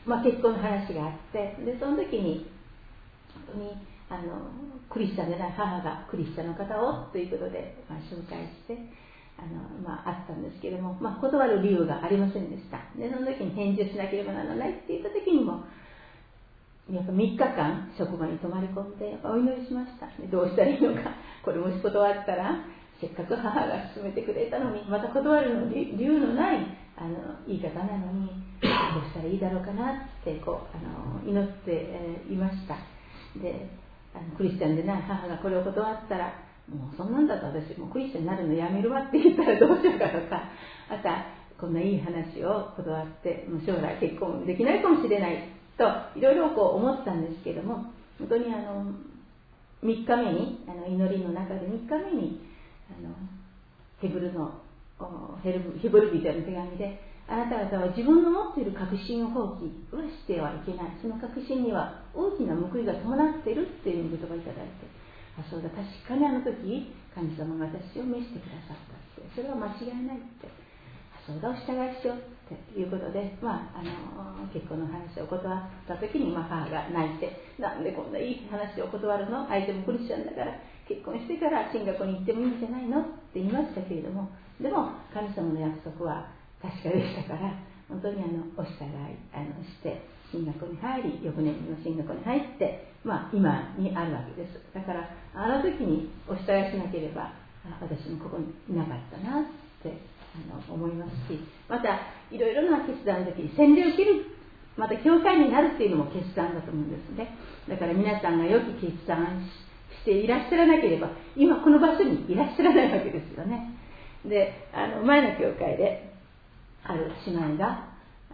結婚の話があって、でその時に本当にクリスチャンでない母がクリスチャンの方をということで、紹介してあったんですけれども、断る理由がありませんでした。でその時に返事をしなければならないって言った時にも、やっぱ3日間職場に泊まり込んでお祈りしました。どうしたらいいのか、これもし断ったらせっかく母が勧めてくれたのに、また断るの理由のない言い方なのにどうしたらいいだろうかなって祈っていました。でクリスチャンでない母がこれを断ったら、もうそんなんだと私もうクリスチャンになるのやめるわって言ったらどうしようかとか、またこんないい話を断ってもう将来結婚できないかもしれないといろいろ思ったんですけれども、本当に3日目に祈りの中で3日目にヘブル人への手紙で、あなた方は自分の持っている確信を放棄はしてはいけない、その確信には大きな報いが伴っているっていう言葉をいただいて、そうだ、確かにあの時神様が私を召してくださったって、それは間違いないって、そうだ、お従いしようっていうことで、結婚の話を断った時に、母が泣いて、なんでこんないい話を断るの、相手もクリスチャンだから結婚してから進学に行ってもいいんじゃないのって言いましたけれども、でも神様の約束は確かでしたから、本当にお従いして進学に入り、翌年の進学に入って、今にあるわけです。だからあの時にお従いしなければ私もここにいなかったなって思いますし、またいろいろな決断の時に洗礼を受ける、また教会になるっていうのも決断だと思うんですね。だから皆さんが良き決断していらっしゃらなければ今この場所にいらっしゃらないわけですよね。で前の教会である姉妹が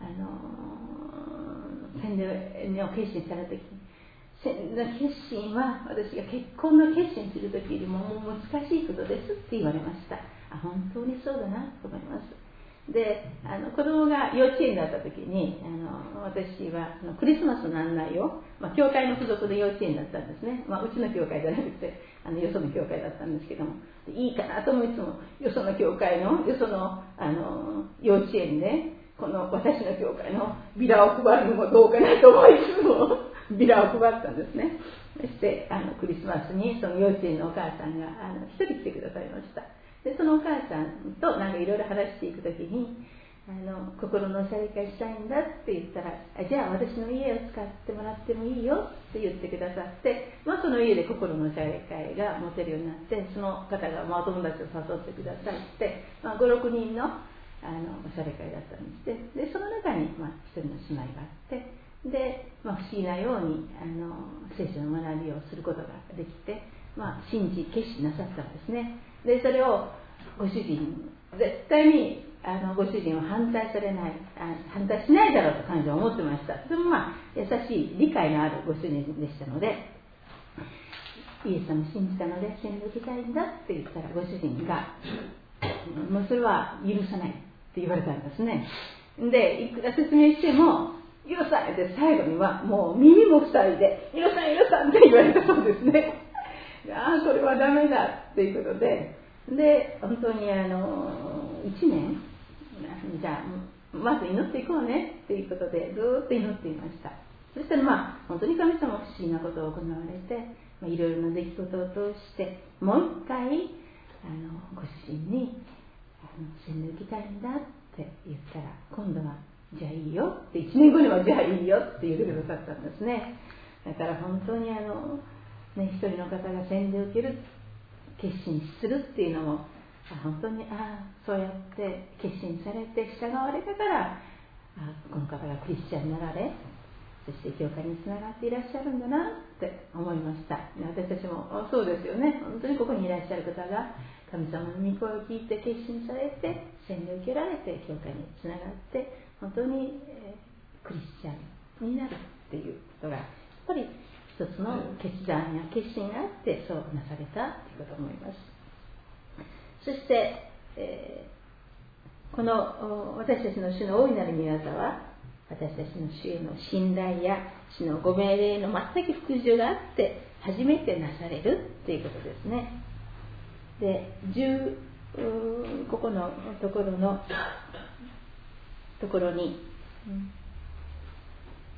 洗礼を決心された時に、洗礼の決心は私が結婚の決心する時よりももう難しいことですって言われました。本当にそうだなと思います。で子供が幼稚園だった時に私はクリスマスの案内を、教会の付属で幼稚園だったんですね。うちの教会じゃなくてよその教会だったんですけども、いいかなと思いつつも、よその教会のよその幼稚園でこの私の教会のビラを配るのもどうかなと思いつつもビラを配ったんですね。そしてクリスマスにその幼稚園のお母さんが一人来てくださいました。でそのお母さんといろいろ話していくときに心のおしゃれ会したいんだって言ったら、じゃあ私の家を使ってもらってもいいよって言ってくださって、その家で心のおしゃれ会が持てるようになって、その方がお友達を誘ってくださって、5、6人のおしゃれ会だったんです。でその中に一人の姉妹があって、で、不思議なように聖書の学びをすることができて、信じ決心なさったんですね。でそれをご主人絶対にご主人は反対しないだろうと彼女は思ってました。でも優しい理解のあるご主人でしたので、イエス様を信じたので洗礼を受けたいんだって言ったら、ご主人がもうそれは許さないって言われたんですね。でいくら説明しても許さないで、最後にはもう耳も塞いで許さんって言われたそうですね。それはダメだっていうことで、本当に1年じゃあまず祈っていこうねっていうことでずっと祈っていました。そしたら本当に神様は不思議なことを行われて、いろいろな出来事を通してもう一回ご主人に洗礼受けたいんだって言ったら、今度はじゃあいいよって、1年後にはじゃあいいよって言ってくださったんですね。だから本当に一人の方が洗礼を受ける決心するっていうのも、本当にそうやって決心されて従われたから、この方がクリスチャンになられ、そして教会につながっていらっしゃるんだなって思いました。私たちもそうですよね。本当にここにいらっしゃる方が神様の御声を聞いて決心されて洗礼を受けられて教会につながって本当にクリスチャンになるっていうことがやっぱり一つの決断や決心があってそうなされたということを思います。そして、この私たちの主の大いなる御業は、私たちの主への信頼や主のご命令の全く服従があって初めてなされるということですね。でここのところに、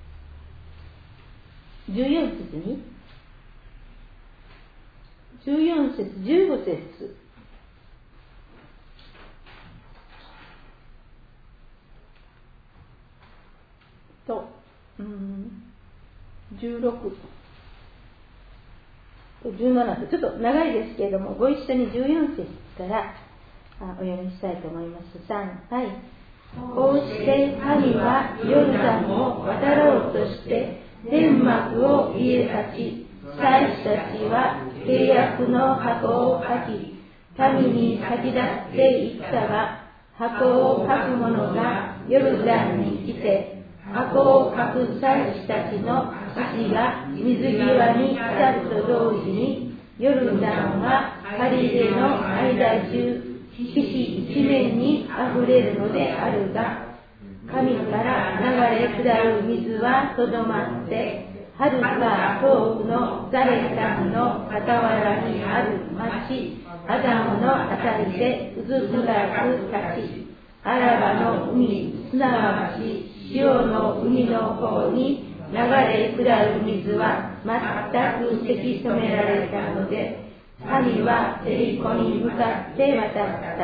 14節に14節15節と16と17とちょっと長いですけれども、ご一緒に14節からお読みしたいと思います。3、はい。こうして神はヨルダンを渡ろうとして天幕を入れ立ち、祭司たちは契約の箱を書き、神に先立っていったが、箱を書く者がヨルダンに来て、箱を書く祭司たちの足が水際に立つと同時に、ヨルダンは借り入れの間中、岸一面にあふれるのであるが、神から流れ下る水はとどまって、はるか遠くのザレタンの傍らにある町、アダムのあたりでうずくらく立ち、アラバの海、すなわち潮の海の方に流れ下る水は全くせき止められたので、神はエリコに向かって渡った。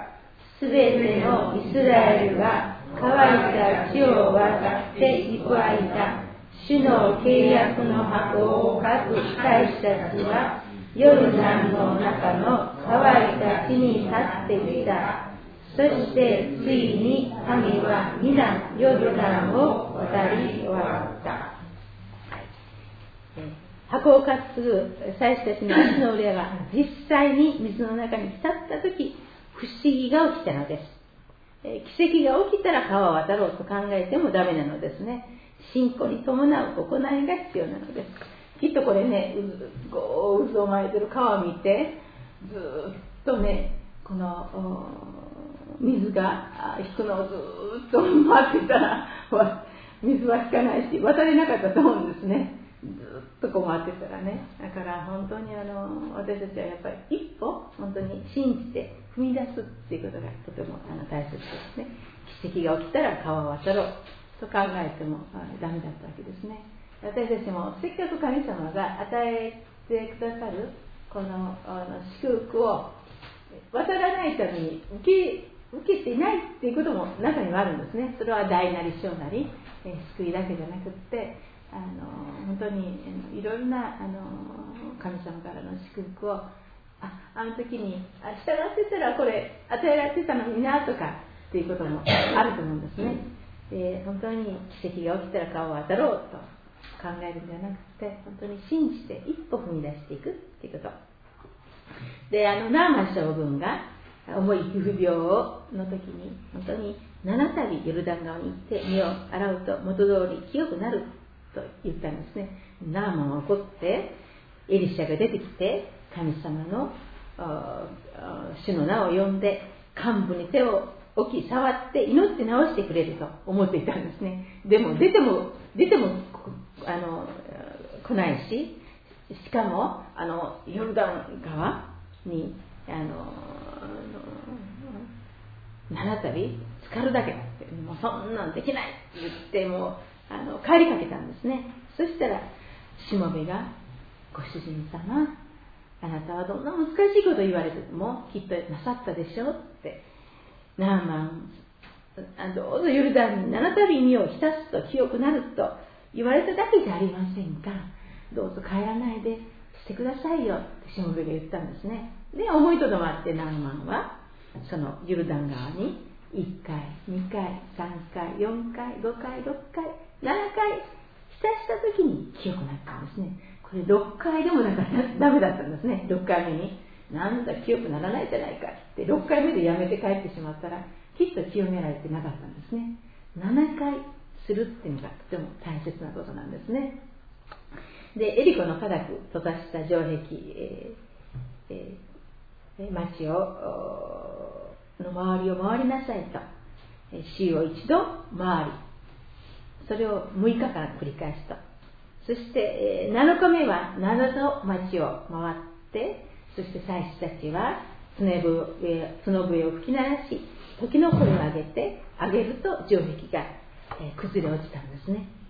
すべてのイスラエルが乾いた地を渡って行く間、主の契約の箱を書く祭司たちはヨルダンの中の乾いた地に立っていた。そしてついに神は皆ヨルダンを渡り終わった。箱を担ぐ祭司たちの足の裏が実際に水の中に浸ったとき、不思議が起きたのです。奇跡が起きたら川を渡ろうと考えてもダメなのですね。信仰に伴う行いが必要なのです。きっとこれね、渦を巻いてる川を見て、ずっとね、この水が引くのをずっと待ってたら、水は引かないし、渡れなかったと思うんですね。ずっとこう待ってたらね。だから本当に私たちはやっぱり一歩本当に信じて踏み出すっていうことがとても大切ですね。奇跡が起きたら川を渡ろうと考えてもダメだったわけですね。私たちもせっかく神様が与えてくださるこの祝福を渡らないために受けていないっていうことも中にはあるんですね。それは大なり小なり救いだけじゃなくって本当にいろんな神様からの祝福をあの時に従ってたらこれ与えられてたのになとかっていうこともあると思うんですね。本当に奇跡が起きたら川を渡ろうと考えるんじゃなくて、本当に信じて一歩踏み出していくっていうことで、ナーマン将軍が重い皮膚病の時に本当に7度ヨルダン川に行って身を洗うと元通り清くなると言ったんですね。ナーマンは怒ってエリシャが出てきて神様の主の名を呼んで患部に手を置き触って祈って治してくれると思っていたんですね。でも出ても来ないし、しかもヨルダン川に7度浸かるだけだって、もうそんなんできないって言っても帰りかけたんですね。そしたらしもべがご主人様、あなたはどんな難しいこと言われてもきっとなさったでしょうって、ナーマンどうぞヨルダンに7度身を浸すと清くなると言われただけじゃありませんか。どうぞ帰らないでしてくださいよってしもべが言ったんですね。で思いとどまってナーマンはそのヨルダン川に1回2回3回4回5回6回7回浸した時に清くなったんですね。これ6回でもダメだったんですね。6回目になんだ清くならないじゃないかって6回目でやめて帰ってしまったらきっと清められてなかったんですね。7回するっていうのがとても大切なことなんですね。でエリコの固く閉ざした城壁、町の周りを回りなさいと週を一度回り、それを6日間繰り返すと。そして7日目は7度町を回って、そして祭司たちは角笛を吹き鳴らし時の声を上げると城壁が崩れ落ちたんですね。